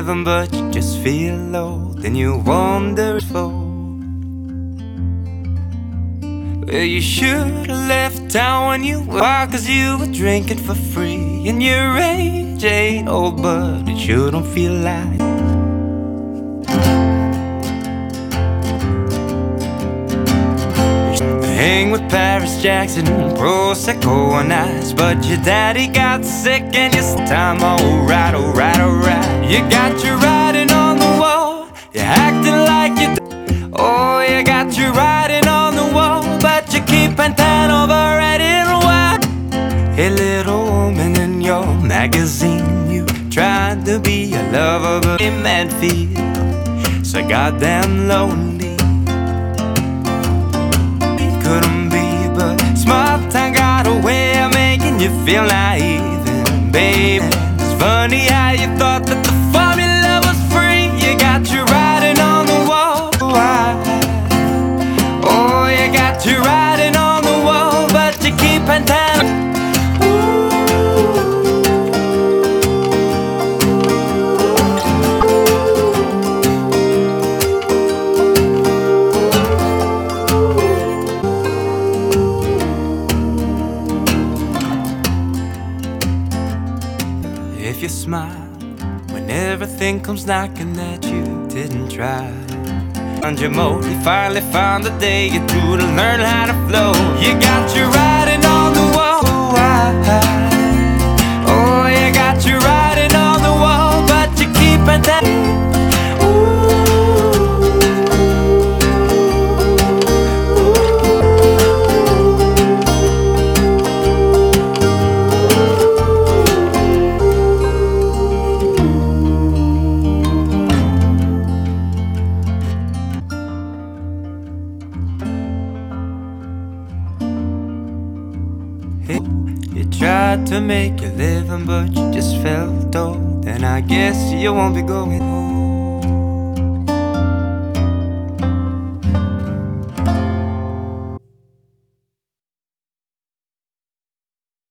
living, but you just feel low. Then you wonder if well, you should've left town when you were, 'cause you were drinking for free. And your age ain't old, but it sure don't feel like hang with Paris Jackson, Prosecco on ice. But your daddy got sick and it's time, alright, alright, alright. You got your writing on the wall, you're acting like you oh, you got your writing on the wall, but you keep antenna over it in a while. Hey little woman, in your magazine you tried to be a lover, but it man feel so goddamn lonely. Couldn't be, but small town got a way of making you feel naive. And baby, it's funny how you thought that the formula was free. You got your writing on the wall. Oh, you got your writing on the wall, but you keep antenna. If you smile when everything comes knocking that you didn't try, and your mode, you finally found the day you do to learn how to flow. You got your writing on the wall. Oh, you got your writing on the wall, but you keep it that. You tried to make a living, but you just felt old. And I guess you won't be going home.